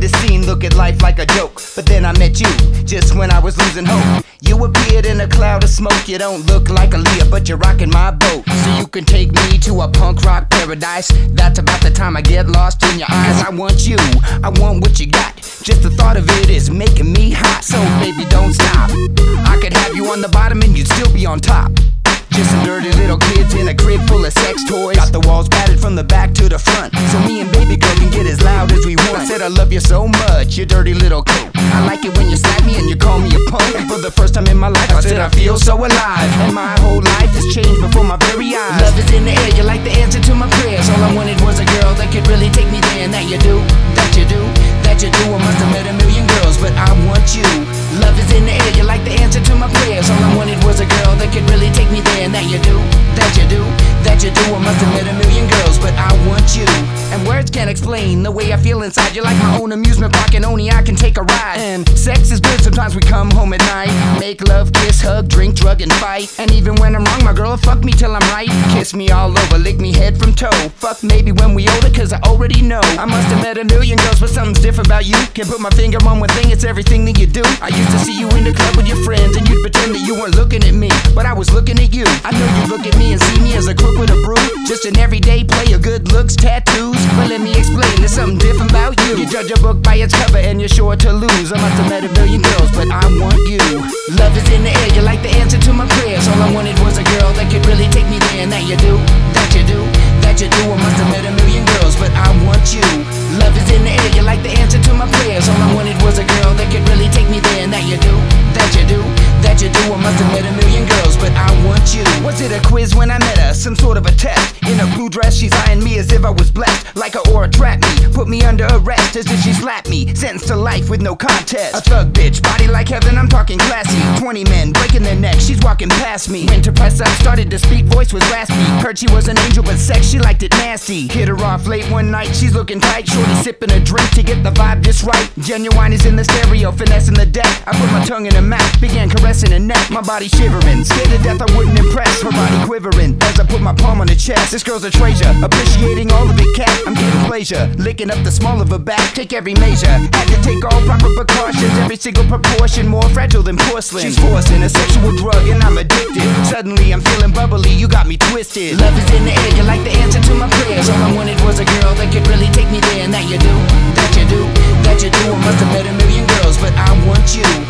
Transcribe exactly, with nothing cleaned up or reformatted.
the scene, look at life like a joke. But then I met you, just when I was losing hope. You appeared in a cloud of smoke. You don't look like Aaliyah, but you're rocking my boat. So you can take me to a punk rock paradise. That's about the time I get lost in your eyes. I want you, I want what you got. Just the thought of it is making me hot. So baby, don't stop. I could have you on the bottom and you'd still be on top. Just some dirty little kids in a crib full of sex toys. Got the walls padded from the back to the front, so me and baby girl can get as loud as we want. I said I love you so much, you dirty little coat. I like it when you slap me and you call me a punk. And for the first time in my life, I said I feel so alive. And my whole life has changed before my very eyes. Love is in the air, you're like the answer to my prayers. All I wanted was a girl that could really take me there. And that you do, that you do, that you do. I must have met a million girls, but I want you. Love is in the air, you're like the answer to my prayers. All I wanted was a girl that could really take me there. And that you do, that you do, that you do. I must have met a million girls, but I want you. And words can't explain the way I feel inside. You're like my own amusement park and only I can take a ride. And sex is good, sometimes we come home at night. Make love, kiss, hug, drink, drug, and fight. And even when I'm wrong, my girl will fuck me till I'm right. Kiss me all over, lick me head from toe. Fuck maybe when we older, cause I already know. I must have met a million girls, but something's different about you. Can't put my finger on one thing, it's everything that you do. I used to see you in the club with your friends, and you'd pretend that you weren't looking at me, but I was looking at you. I know you look at me and see me as a crook with a brew. Just an everyday player, good looks, tattoos. But let me explain, there's something different about you. You judge a book by its cover and you're sure to lose. I must have met a million girls, but I want you. Love is in the air, you're like the answer to my prayers. All I wanted was a girl that could really take me there. And that you do, that you do, that you do. I must have met a million girls, but I want you. Love is in the air, you're like the answer to my prayers. All I wanted was a girl that could really take me there. And that you do, that you do, that you do. I must have met a million girls, but I want you. Was it a quiz when I met her? Some sort of a test. In a blue dress, she's eyeing me as if I was blessed. Like a aura trapped me, put me under arrest as if she slapped me. Sentenced to life with no contest. A thug bitch, body like heaven, I'm talking classy. Twenty men breaking their necks, she's walking past me. Went to press up, started to speak, voice was raspy. Heard she was an angel, but sex, she liked it nasty. Hit her off late one night, she's looking tight. Shorty sipping a drink to get the vibe just right. Genuine is in the stereo, finessing the deck. I put my tongue in her mouth, began caressing her neck. My body shivering, scared to death I wouldn't impress. Her body quivering as I put my palm on her chest. This girl's a treasure, appreciating all of it, cat. I'm getting pleasure, licking up the small of her back. Take every measure, had to take all proper precautions. Every single proportion, more fragile than porcelain. She's forcing a sexual drug and I'm addicted. Suddenly I'm feeling bubbly, you got me twisted. Love is in the air, you're like the answer to my prayers. All I wanted was a girl that could really take me there. And that you do, that you do, that you do. I must have met a million girls, but I want you.